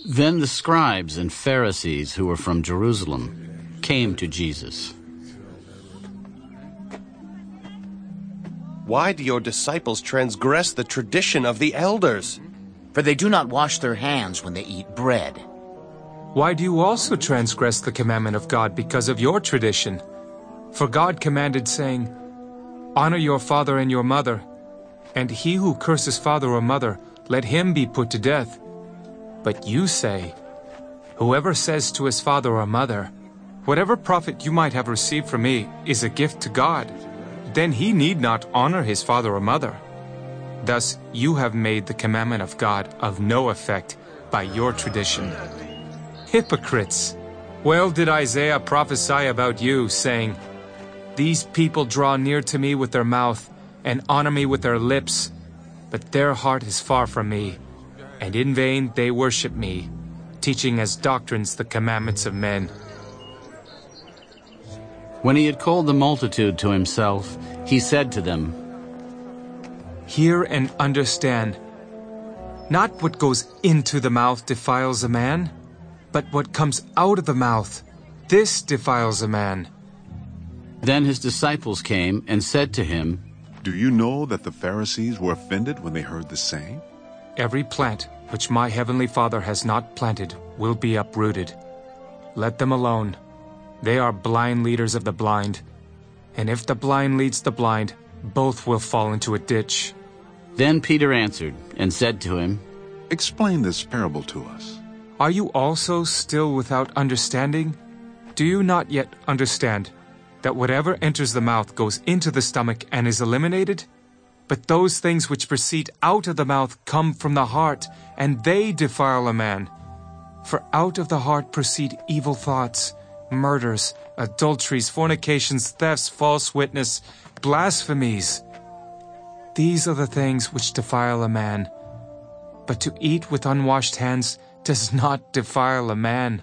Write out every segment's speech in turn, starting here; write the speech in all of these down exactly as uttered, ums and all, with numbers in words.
Then the scribes and Pharisees who were from Jerusalem came to Jesus. Why do your disciples transgress the tradition of the elders? For they do not wash their hands when they eat bread. Why do you also transgress the commandment of God because of your tradition? For God commanded, saying, "Honor your father and your mother, and he who curses father or mother, let him be put to death." But you say, "Whoever says to his father or mother, 'Whatever profit you might have received from me is a gift to God,' then he need not honor his father or mother. Thus you have made the commandment of God of no effect by your tradition. Hypocrites! Well did Isaiah prophesy about you, saying, 'These people draw near to me with their mouth, and honor me with their lips, but their heart is far from me, and in vain they worship me, teaching as doctrines the commandments of men.'" When he had called the multitude to himself, he said to them, "Hear and understand. Not what goes into the mouth defiles a man, but what comes out of the mouth, this defiles a man." Then his disciples came and said to him, "Do you know that the Pharisees were offended when they heard this saying?" "Every plant which my heavenly Father has not planted will be uprooted. Let them alone. They are blind leaders of the blind. And if the blind leads the blind, both will fall into a ditch." Then Peter answered and said to him, "Explain this parable to us." "Are you also still without understanding? Do you not yet understand that whatever enters the mouth goes into the stomach and is eliminated? But those things which proceed out of the mouth come from the heart, and they defile a man. For out of the heart proceed evil thoughts, murders, adulteries, fornications, thefts, false witness, blasphemies. These are the things which defile a man. But to eat with unwashed hands does not defile a man."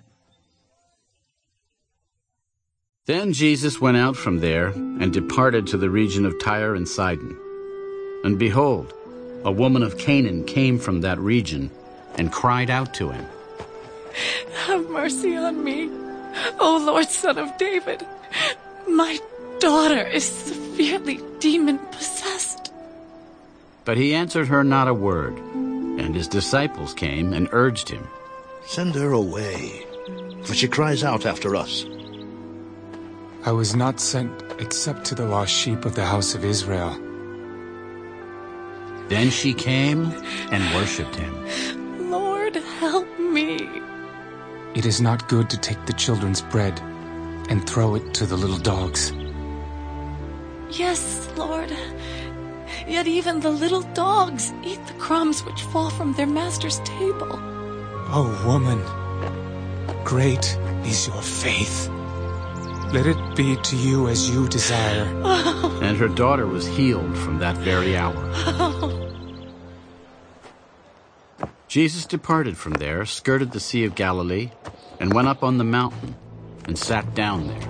Then Jesus went out from there and departed to the region of Tyre and Sidon. And behold, a woman of Canaan came from that region and cried out to him, "Have mercy on me, O Lord, Son of David. My daughter is severely demon-possessed." But he answered her not a word, and his disciples came and urged him, "Send her away, for she cries out after us." "I was not sent except to the lost sheep of the house of Israel." Then she came and worshipped him. "Lord, help me." "It is not good to take the children's bread and throw it to the little dogs." "Yes, Lord. Yet even the little dogs eat the crumbs which fall from their master's table." "O woman, great is your faith. Let it be to you as you desire." Oh. And her daughter was healed from that very hour. Oh. Jesus departed from there, skirted the Sea of Galilee, and went up on the mountain and sat down there.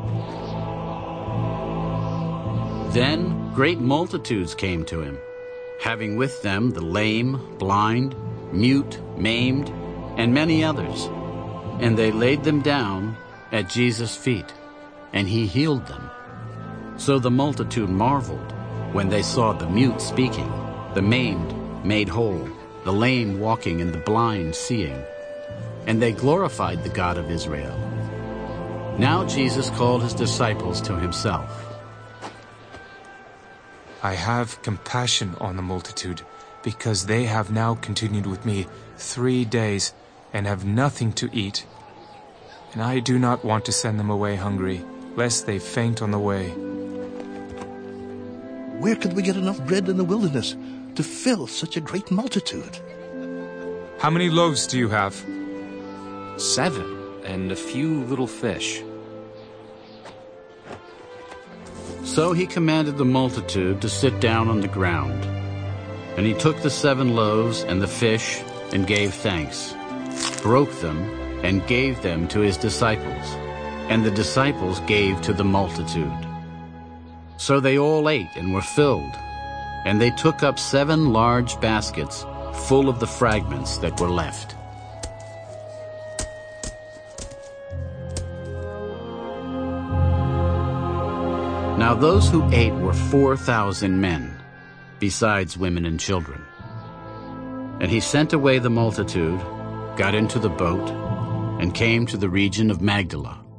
Then great multitudes came to him, having with them the lame, blind, mute, maimed, and many others. And they laid them down at Jesus' feet, and he healed them. So the multitude marveled when they saw the mute speaking, the maimed made whole, the lame walking, and the blind seeing. And they glorified the God of Israel. Now Jesus called his disciples to himself. "I have compassion on the multitude, because they have now continued with me three days and have nothing to eat. And I do not want to send them away hungry, lest they faint on the way." "Where could we get enough bread in the wilderness to fill such a great multitude?" "How many loaves do you have?" "Seven, and a few little fish." So he commanded the multitude to sit down on the ground. And he took the seven loaves and the fish and gave thanks, broke them, and gave them to his disciples. And the disciples gave to the multitude. So they all ate and were filled. And they took up seven large baskets full of the fragments that were left. Now those who ate were four thousand men, besides women and children. And he sent away the multitude, got into the boat, and came to the region of Magdala.